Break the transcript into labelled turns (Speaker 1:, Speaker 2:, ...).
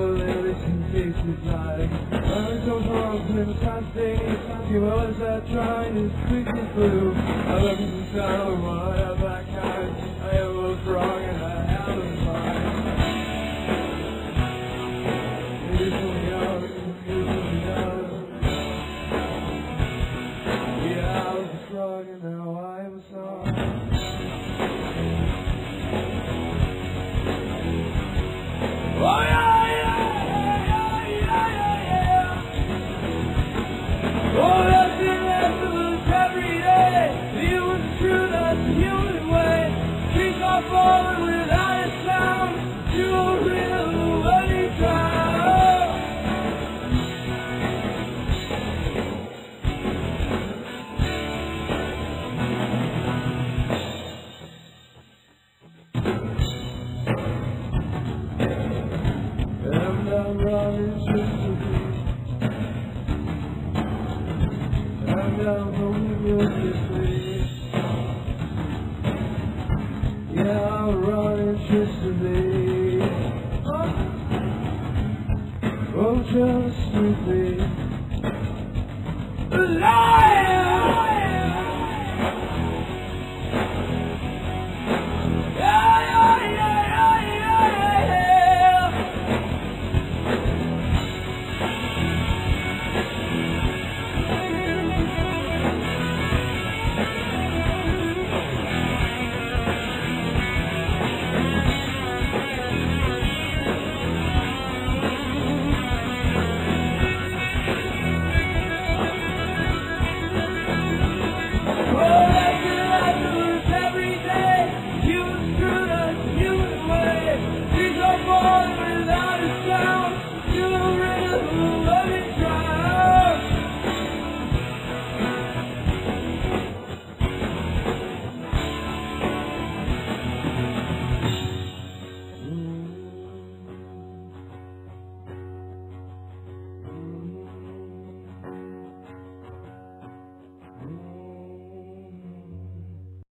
Speaker 1: elevation faces like running so wrong in the time stage. You always that trying to speak the blue. I look at the sound when I have that kind. I am most wrong and I am in mind. It is so young, yeah, I was strong and now I am a song. Oh yeah, yeah, yeah. Oh, that's the absolute every day. It was true, that's the human way. Trees are falling without a sound. You don't really know any time. And I'm running just to be. And I'm hoping you'll kiss me. Yeah, I'm running just to be. Oh, just to be alive.